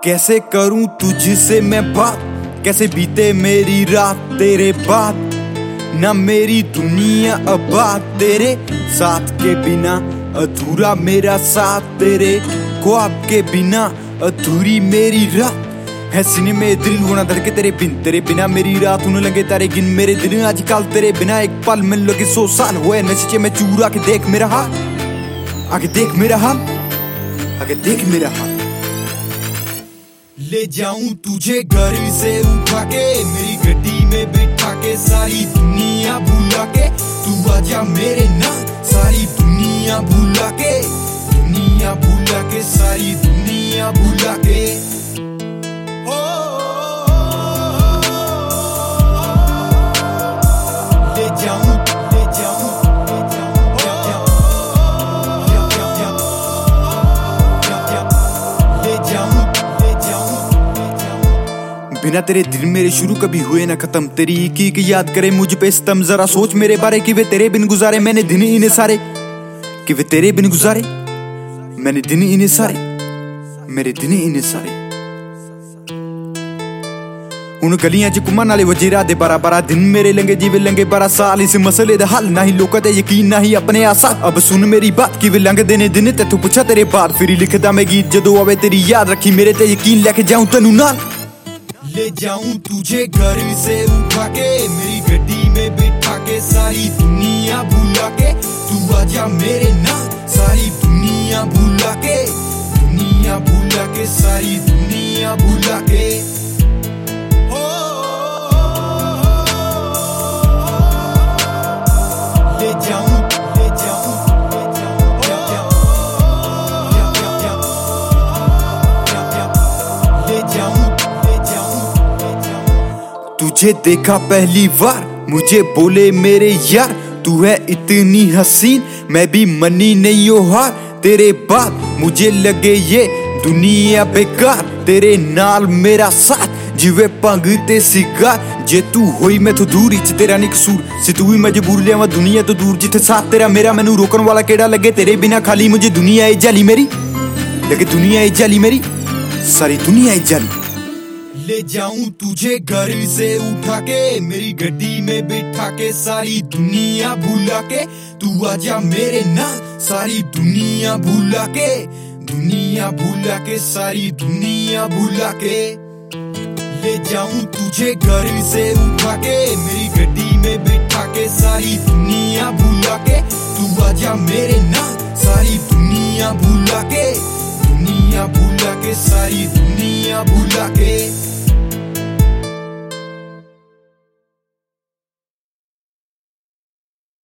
कैसे करूं तुझसे मैं बात, कैसे बीते मेरी रात तेरे बाद। ना मेरी दुनिया आबाद तेरे साथ के बिना, अधूरा मेरा साथ तेरे ख्वाब के बिना, अधूरी मेरी रात है। सीने में दिल होना धड़के तेरे बिना मेरी रात होने लगे तारे गिन मेरे दिन आजकल तेरे बिना एक पल में लगे 100 साल हुए नशे में चूर। आके देख मेरा हाल, आगे देख मेरा हाल, आगे देख मेरा हाल। ले जाऊं तुझे घर से उठा के, मेरी गड्डी में बिठा के, सारी दुनिया भुला के तू आजा मेरे नाल। सारी दुनिया भुला के, दुनिया भुला के, सारी दुनिया भुला के। ले जाऊं, ले जाऊं, ले जाऊं, ले जाऊं, ले जाऊं। बिना तेरे दिन मेरे शुरू कभी हुए ना खत्म, तेरी एक याद करे मुझ पे सितम। जरा सोच मेरे बारे कि वे तेरे बिन गुजारे मैंने दिन इन्हें सारे, कि वे तेरे बिन गुजारे मैंने दिन इन्हें सारे, मेरे दिन इन्हें सारे। उन गलियां च घुमन आले वजे रात दे 12-12 दिन मेरे लंगे जीवे लंगे 12 साल। इस मसले दा हल ना ही लोकां ते यकीन ना ही अपने आसा। अब सुन मेरी बात कि वे लंघदे ने दिन ते तू पुछा तेरे बाद फिर लिखदा मैं गीत जदों आवे तेरी याद। रखी मेरे ते यकीन लेके जाऊं तैनू नाल। ले जाऊं तुझे घर से उठा के, मेरी गड्डी में बिठा के, सारी दुनिया भुला के तू आजा मेरे नाल। सारी दुनिया भुला के, दुनिया भुला के, सारी दुनिया भुला के। ले जाऊं, ले जाऊं, ले जाऊं, ले जाऊं। तुझे देखा पहली बार मुझे बोले मेरे यार, तू है इतनी हसीन मैं भी मनी नहीं हो हार। तेरे बाद मुझे लगे ये दुनिया बेकार, तेरे नाल मेरा साथ जिवे भंग ते सिगार। जे तू होई मैं तो दूर च तेरा नी कसूर, से तू ही मजबूर लिया दुनिया तो दूर। जिथे साथ तेरा मेरा मैनू रोकन वाला केड़ा लगे, तेरे बिना खाली मुझे दुनिया है जाली मेरी, लगे दुनिया है जाली मेरी, सारी दुनिया है जाली। ले जाऊं तुझे घर से उठा के, मेरी गड्डी में बिठा के, सारी दुनिया भुला के तू आजा मेरे नाल। सारी दुनिया भुला के, दुनिया भुला के, सारी दुनिया भुला के। ले जाऊं तुझे घर से उठा के, मेरी गड्डी में बिठा के, सारी दुनिया भुला के तू आजा मेरे नाल। सारी दुनिया भुला के, दुनिया भुला के, सारी दुनिया भुला के।